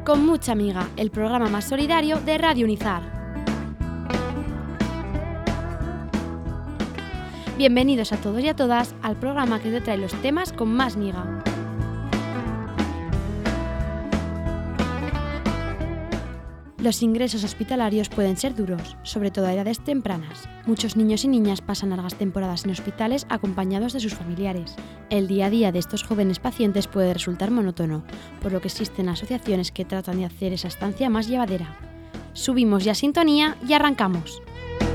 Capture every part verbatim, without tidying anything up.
Con mucha amiga, el programa más solidario de Radio Unizar. Bienvenidos a todos y a todas al programa que te trae los temas con más miga. Los ingresos hospitalarios pueden ser duros, sobre todo a edades tempranas. Muchos niños y niñas pasan largas temporadas en hospitales acompañados de sus familiares. El día a día de estos jóvenes pacientes puede resultar monótono, por lo que existen asociaciones que tratan de hacer esa estancia más llevadera. Subimos ya sintonía y arrancamos.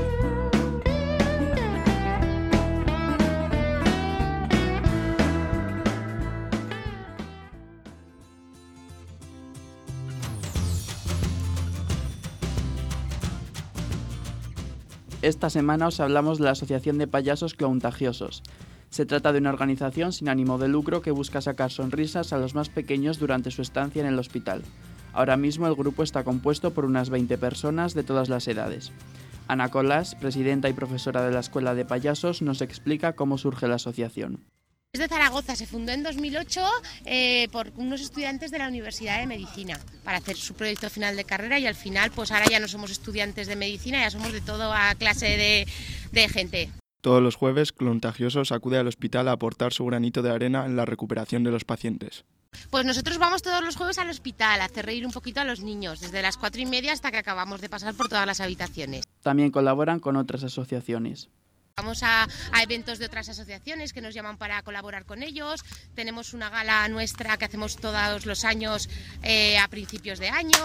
Esta semana os hablamos de la Asociación de Payasos Clontagiosos. Se trata de una organización sin ánimo de lucro que busca sacar sonrisas a los más pequeños durante su estancia en el hospital. Ahora mismo el grupo está compuesto por unas veinte personas de todas las edades. Ana Colás, presidenta y profesora de la Escuela de Payasos, nos explica cómo surge la asociación. Es de Zaragoza, se fundó en dos mil ocho eh, por unos estudiantes de la Universidad de Medicina para hacer su proyecto final de carrera y al final pues ahora ya no somos estudiantes de medicina, ya somos de toda clase de, de gente. Todos los jueves, Clontagiosos acude al hospital a aportar su granito de arena en la recuperación de los pacientes. Pues nosotros vamos todos los jueves al hospital a hacer reír un poquito a los niños, desde las cuatro y media hasta que acabamos de pasar por todas las habitaciones. También colaboran con otras asociaciones. Vamos a, a eventos de otras asociaciones que nos llaman para colaborar con ellos. Tenemos una gala nuestra que hacemos todos los años eh, a principios de año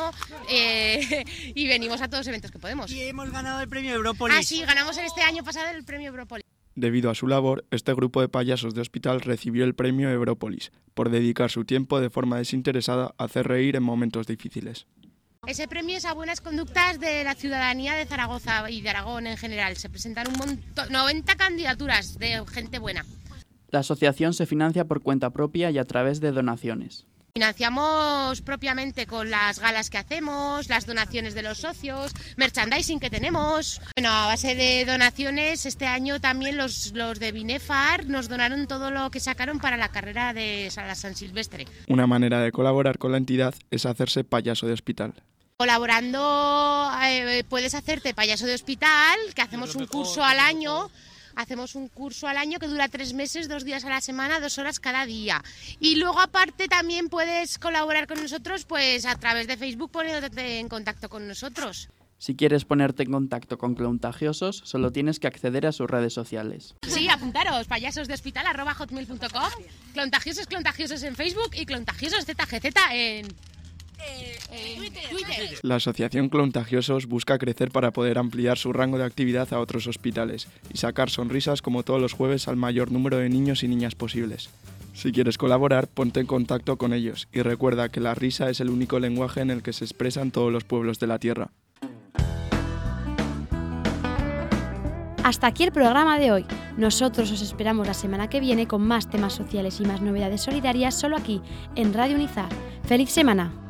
eh, y venimos a todos los eventos que podemos. Y hemos ganado el premio Európolis. Ah, sí, ganamos este año pasado el premio Európolis. Debido a su labor, este grupo de payasos de hospital recibió el premio Európolis por dedicar su tiempo de forma desinteresada a hacer reír en momentos difíciles. Ese premio es a buenas conductas de la ciudadanía de Zaragoza y de Aragón en general. Se presentan un montón, noventa candidaturas de gente buena. La asociación se financia por cuenta propia y a través de donaciones. Financiamos propiamente con las galas que hacemos, las donaciones de los socios, merchandising que tenemos. Bueno, a base de donaciones, este año también los, los de Binefar nos donaron todo lo que sacaron para la carrera de San Silvestre. Una manera de colaborar con la entidad es hacerse payaso de hospital. Colaborando eh, puedes hacerte payaso de hospital, que hacemos un curso al año. Hacemos un curso al año que dura tres meses, dos días a la semana, dos horas cada día. Y luego aparte también puedes colaborar con nosotros pues a través de Facebook poniéndote en contacto con nosotros. Si quieres ponerte en contacto con Clontagiosos, solo tienes que acceder a sus redes sociales. Sí, apuntaros, payasosdehospital arroba hotmail punto com, Clontagiosos, Clontagiosos en Facebook y Clontagiosos Z G Z en... Eh, eh, Twitter. Twitter. La asociación Clontagiosos busca crecer para poder ampliar su rango de actividad a otros hospitales y sacar sonrisas como todos los jueves al mayor número de niños y niñas posibles. Si quieres colaborar, ponte en contacto con ellos y recuerda que la risa es el único lenguaje en el que se expresan todos los pueblos de la tierra. Hasta aquí el programa de hoy. Nosotros os esperamos la semana que viene con más temas sociales y más novedades solidarias solo aquí, en Radio Unizar. ¡Feliz semana!